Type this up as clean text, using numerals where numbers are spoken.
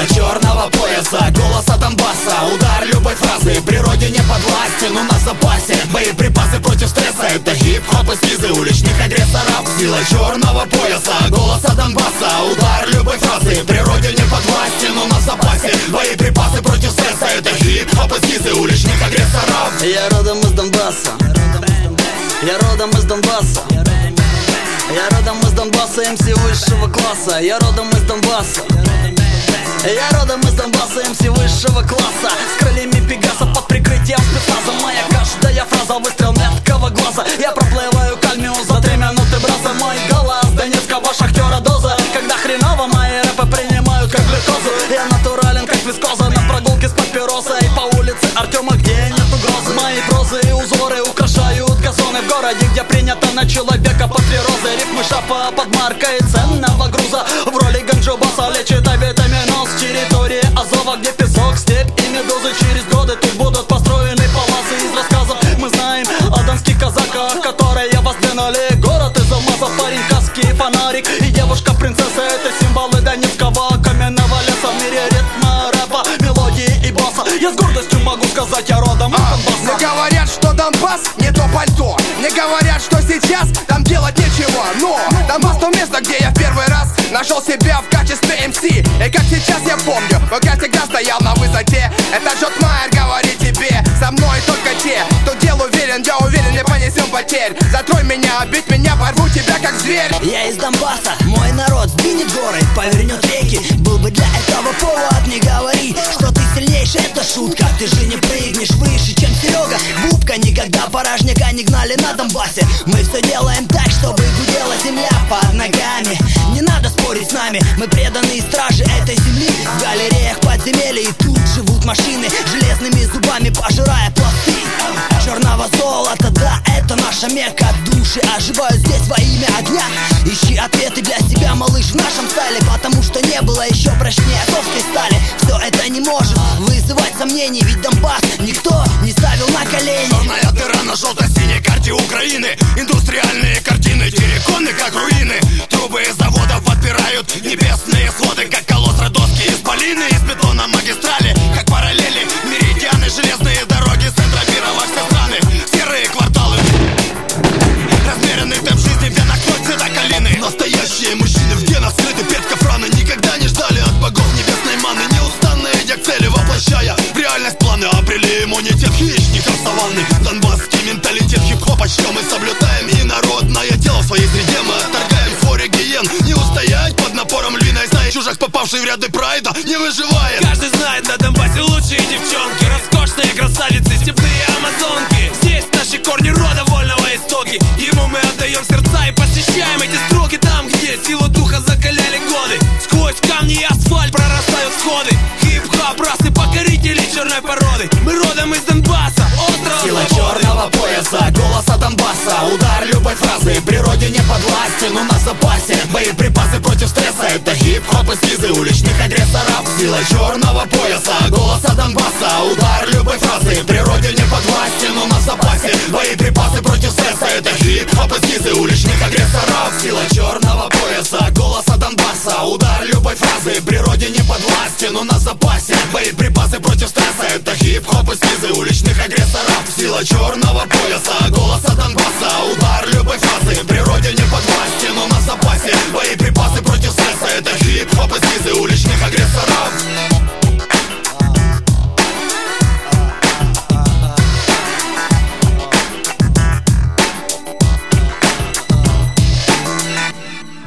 Сила черного пояса, голоса Донбасса. Удар любой фразы, природе не подвластен. У нас в запасе боеприпасы против стресса. Это хип-хоп эскизы уличных агрессоров. Сила черного пояса, голоса Донбасса. Удар любой фразы, природе не подвластен. У нас в запасе боеприпасы против стресса. Это хип-хоп эскизы уличных агрессоров. Я родом из Донбасса. Я родом из Донбасса. Я родом из Донбасса, МС высшего класса. Я родом из Донбасса. Я родом из Донбасса, МС высшего класса. С крыльями Пегаса под прикрытием спецназа. Моя каждая фраза выстрел меткого глаза. Я проплываю кальмиум за 3 минуты браза. Мой голос донецкого шахтера доза. Когда хреново мои рэпы принимают как глюкозу. Я натурален как вискоза на прогулке с папиросой. По улице Артема, где нет угрозы. Мои прозы и узоры украшают газоны в городе, где принято на человека по 3 розы. Рифмы шапа под маркой ценного груза. В роли ганджубаса лечит авитаминоз. Территория Азова, где песок, степь и медузы. Через годы тут будут построены паласы. Из рассказов мы знаем о донских казаках, которые воздвинули город из алмазов. Парень, каски, фонарик и девушка-принцесса — это символы донецкого каменного леса. В мире ритма, рэпа, мелодии и баса я с гордостью могу сказать, я родом из Донбасса. Мне говорят, что Донбасс не то пальто. Мне говорят, что сейчас там делать нечего. Но Донбасс — то место, где я в первый раз нашел себя в качестве МС. И как сейчас я помню, как я всегда стоял на высоте. Это Джот Майер говорит тебе: со мной только те, кто дел уверен. Я уверен, не понесем потерь. Затрой меня, обидь меня, порву тебя как зверь. Я из Донбасса, мой народ сдвинет горы, повернет реки. Был бы для этого повод, не говори, что ты сильнейший, это шутка. Ты же не прыгнешь выше, чем Серега Бубка. Никогда порожняка не гнали на Донбассе. Мы все делаем так, чтобы гудела земля под ногами. Не надо спорить с нами, мы преданные стражи этой земли. В галереях подземелья и тут живут машины, железными зубами пожирая пласты черного золота. Да, это наша Мекка. Души оживают здесь во имя огня. Ищи ответы для себя, малыш, в нашем стайле, потому что не было еще прочнее азовской стали. Все это не может вызывать сомнений, ведь Донбасс никто не ставил на колени. Черная дыра на желто-синей карте Украины. Индустриальные картины, терриконы как руины. Трубы заводов подпирают небесные своды, как колосс доски из полины. Из бетона магистрали, как параллели, меридианы, железные дороги с центра мира во все страны. Серые кварталы, размеренный темп жизни, в венах кровь цвета калины. Настоящие мужчины в генах скрыты, петков раны. Никогда не ждали от богов небесной маны. Неустанно идя к цели, воплощая в реальность планы. Обрели иммунитет хищников саванны. Донбасский менталитет хип-хопа, что мы соблюдаем. И народное дело в своей среде мы отторгаем. В хоре гиен не устоять под напором львиной стаи. Чужак, попавший в ряды прайда, не выживает. Каждый знает на Донбассе лучшие девчонки, роскошные красавицы, степные амазонки. Здесь наши корни рода вольного истоки. Ему мы отдаем сердца и посещаем эти строки. Там, где силу духа закаляли годы, сквозь камни и асфальт прорастают сходы. Хип-хоп, расы покорители черной породы. Мы родом из Донбасса, острова Сила свободы. черного пояса, голоса Донбасса. Удар любой фразы, природе не подвластен. У нас в запасе боеприпасы против стресса. Это хип-хоп эскизы уличных агрессоров. Сила черного пояса, голоса Донбасса. Удар любой фразы, природе не подвластен. У нас в запасе боеприпасы против стресса. Это хип-хоп эскизы уличных агрессоров. Сила